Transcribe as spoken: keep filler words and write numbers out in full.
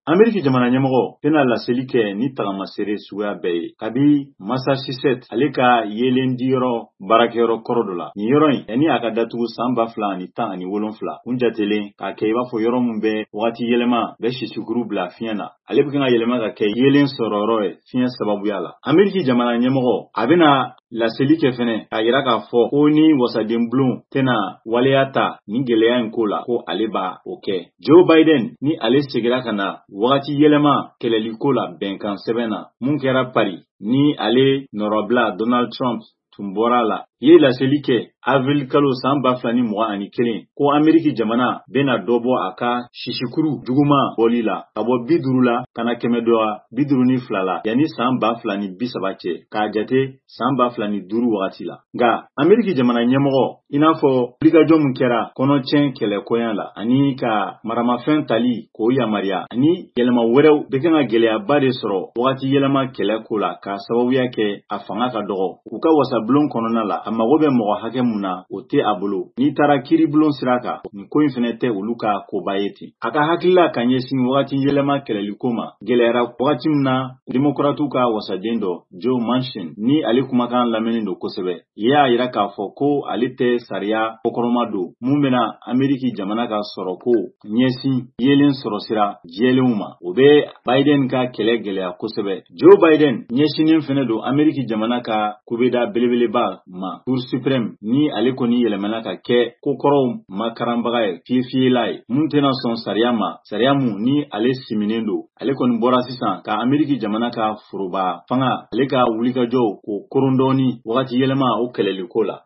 Ameriki jamana ɲɛmɔgɔ tɛna laseli kɛ ni tagamasere suguya bɛɛ ye. Kabi Massachusetts ale ka yelen diyɔrɔ baarakɛyɔrɔ kɔrɔ dɔ la. Nin yɔrɔ in yani a ka datugu san ba fila ani tan ani wolonfila. Kun jatelen k'a kɛ i b'a fɔ yɔrɔ min bɛ wagati yɛlɛma bɛ sisikuru bila fiɲɛ na. Ale bɛ kan ka yɛlɛma ka kɛ yelen sɔrɔyɔrɔ ye fiɲɛ sababuya la. Ameriki jamana ɲɛmɔgɔ a bɛna laseli kɛ fɛnɛ k'a yira k'a fɔ ko ni wasaden bulon tɛna waleya ta ni gɛlɛya in ko la ko ale b'a o kɛ. Joe Biden ni ale segira ka na wagati yɛlɛma kɛlɛliko la bɛnkan sɛbɛn na mun kɛra Paris ni ale nɔrɔbila Donald Trump tun bɔra la. Ye laseli kɛ avril kalo san ba fila ni mugan ani kelen ko Ameriki jamana bɛna dɔ bɔ a ka sisikuru juguman bɔli la ka bɔ bi duuru la kana kɛmɛ dɔ bi duuru ni fila la yanni san ba fila ni bi saba cɛ k'a jate san ba fila ni duuru wagati la. Nka Ameriki jamana ɲɛmɔgɔ i n'a fɔ wulikajɔ min kɛra kɔnɔcɛn kɛlɛkoya la ani ka maramafɛn tali k'o yamaruya ani yɛlɛma wɛrɛw bɛ kan ka gɛlɛyaba de sɔrɔ wagati yɛlɛma kɛlɛko la k'a sababuya kɛ a fanga ka dɔgɔ. U ka wasabulon kɔnɔna la a mago bɛ mɔgɔ hakɛ mun na o tɛ a bolo. N'i taara kiiribulon sira kan nin ko in fɛnɛ tɛ olu ka koba ye ten. A ka hakilila ka ɲɛsin wagati yɛlɛma kɛlɛliko ma gɛlɛyara wagati min na demokratu ka wasaden dɔ Joe Manchin ni ale kumakan lamɛnni don kosɛbɛ. I y'a yira k'a fɔ ko ale tɛ sariya kokɔrɔma don mun bɛna Ameriki jamana ka sɔrɔ ko ɲɛsin yelen sɔrɔ sira jɛlenw ma. O bɛ Biden ka kɛlɛ gɛlɛya kosɛbɛ. Joe Biden ɲɛsinen fɛnɛ don Ameriki jamana ka kubeda belebeleba ma Cour suprême ni ale kɔni yɛlɛmana ka kɛ kokɔrɔw makaranbaga ye fiyefiyela ye mun tɛna sɔn sariya ma sariya mun ni ale siminen don. Ale kɔni bɔra sisan ka Ameriki jamana ka foroba fanga ale ka wulikajɔw ko koron dɔɔni wagati yɛlɛma o kɛlɛliko la.